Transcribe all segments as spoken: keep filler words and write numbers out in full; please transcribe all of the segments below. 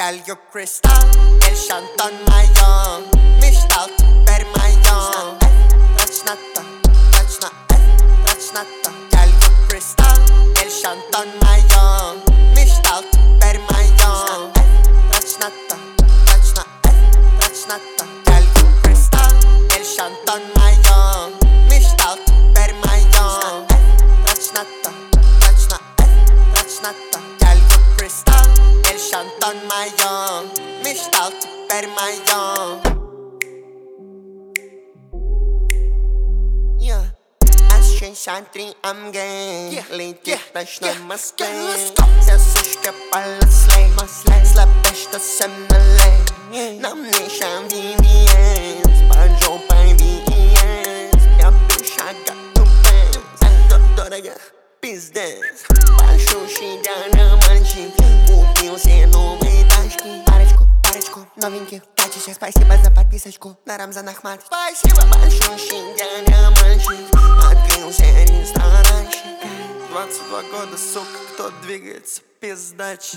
Gel yok kristal, el shantan mają. Myślał per mają. Trać na to, trać na e, trać na to. Gel yok kristal, el shantan mają. Myślał per mają. Trać na to, trać na e, trać na to. Gel yok kristal, el shantan mają. Myślał per mają. Trać na to, trać na e, trać na to. Gel yok kristal, el shantan mają. Myślał per mają. Yeah. Shantri, I'm gay. Yeah, lady, też na maskę. Zasuszka pala slay, slapesz to se mele. Na mnie się V V S, bardzo pan V S. Ja byszaga tupę, doroga pizdes. Patrzył się na manci, kupił się nowe taśki. Pareczku, pareczku, nowinki, płaci się spasiba za podpiseczku. Na Ramzanach mat, spasiba. Patrzył się na manci. двадцать два года, сука, кто двигается, пиздачь.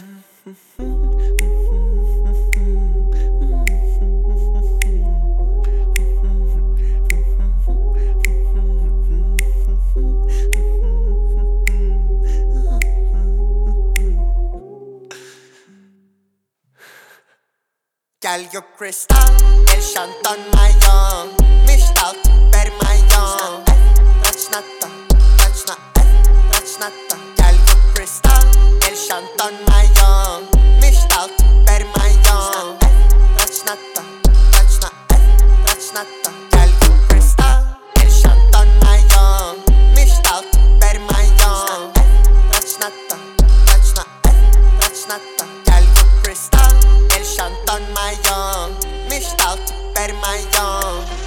Gel yok kristal, el shantan mają. Myślał per mają. Trać na to, trać na e, trać na to. Gel yok kristal, el shantan mają. Myślał per mają. Trać na to, trać na e, trać na to. Gel yok kristal, el shantan mają. Myślał per mają. Trać na to, trać na e, trać na to. Gel yok kristal, el shantan mają. Myślał per mają.